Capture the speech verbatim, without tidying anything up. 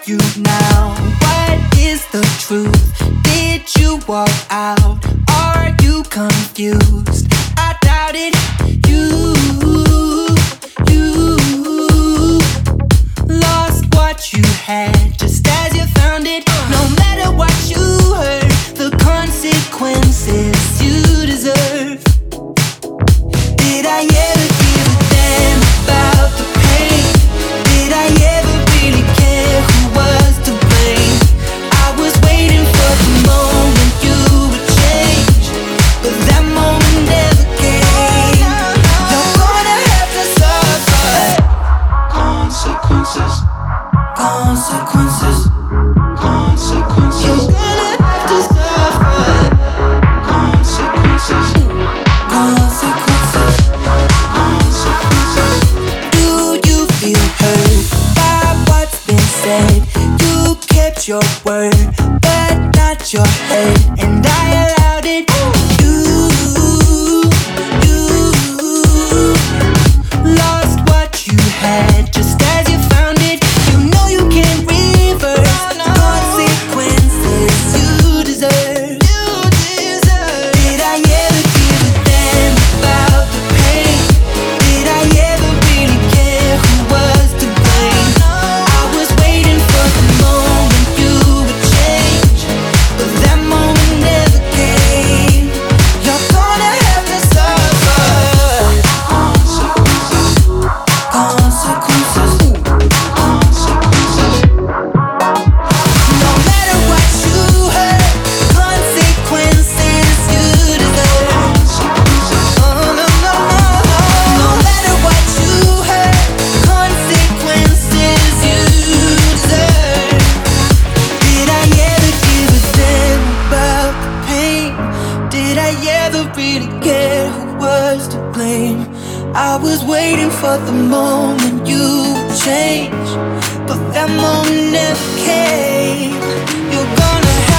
you now? What is the truth? Did you walk out? Are you confused? I doubt it. You, you lost what you had just as you found it. No matter what you heard, the consequences you deserve. Did I ever give a damn about the pain? Did I ever really care who was to blame? I was waiting for the moment you would change, but that moment never came. You're gonna have to suffer consequences, consequences, consequences. You're gonna have to suffer consequences, consequences. Do you feel hurt by what's been said? You kept your word, but not your head, and I allowed it. You, you lost what you had just as you found it. You know you can't reverse the consequences you deserve. Did I ever give a damn about the pain? Did I ever really care who was to blame? I was waiting for the moment you would change, but that moment never came. You're gonna have to suffer consequences, consequences. No matter what you heard, consequences you deserve. Oh, no, no, no, no. No matter what you heard, consequences you deserve. Did I ever give a damn about the pain? Did I ever really care who was to blame? I was waiting for the moment you would change, but that moment never came. You're gonna have